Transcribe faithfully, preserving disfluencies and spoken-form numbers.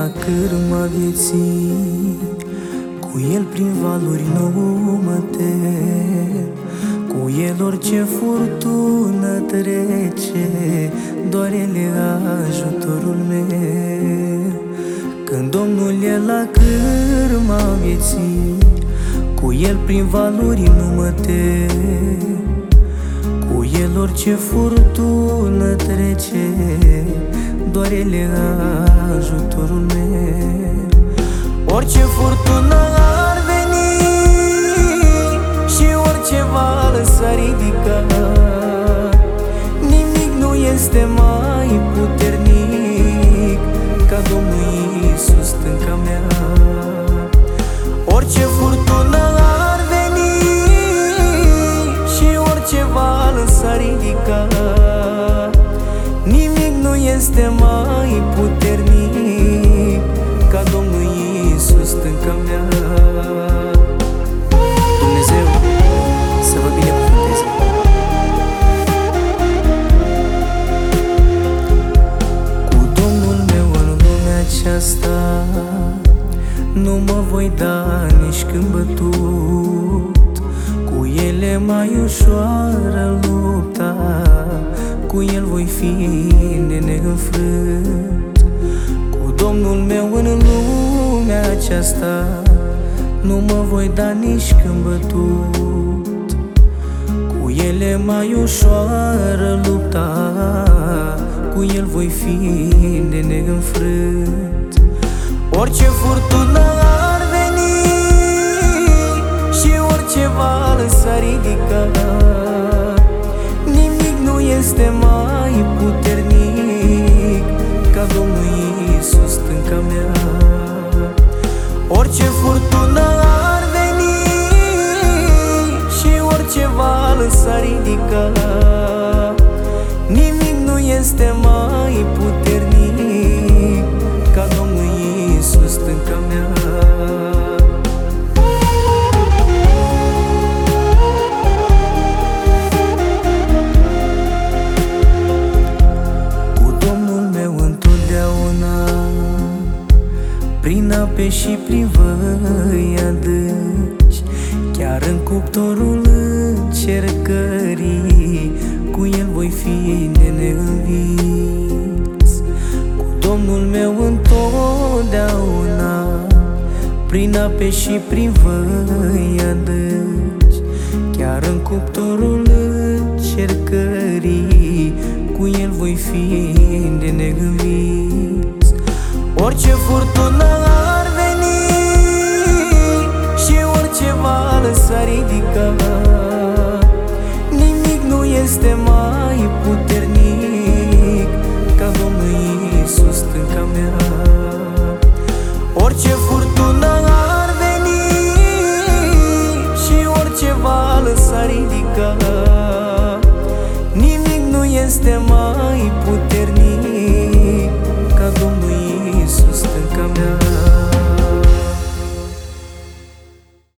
la cârma vieții, cu el prin valuri nouă mă tem. Cu el orice furtună trece, doar el e ajutorul meu. Când Domnul e la cârma vieții, cu el prin valuri nu mă tem. Cu el orice furtună trece, doar el e ajutorul meu. Orice furtună ar veni și orice val s-ar ridica, nimic nu este mai puternic ca Domnul Iisus, stânca mea. Orice furtună ar veni și orice val s-ar ridica, nimic nu este mai puternic ca Domnul Iisus, stânca mea. Dumnezeu să vă binecuvânteze. Cu Domnul meu în lumea aceasta nu mă voi da nici când bătut. Cu El e mai ușoară lupta, cu El voi fi de neînfrânt. Cu Domnul meu în lumea aceasta nu mă voi da nici când bătut. Cu El e mai ușoară lupta, cu El voi fi de neînfrânt. Orice furtună ar veni și orice val s-ar ridica, nimic nu este mai puternic ca Domnul Iisus, stânca mea. Orice furtună ar veni și orice val s-ar ridica, nimic nu este mai puternic ca Domnul Iisus, stânca mea. Prin ape și prin văi adânci, chiar în cuptorul încercării, cu El voi fi de neînvins. Cu Domnul meu întotdeauna, prin ape și prin văi adânci, chiar în cuptorul încercării, cu El voi fi de neînvins. Orice furtună ar veni și orice val s-ar ridica,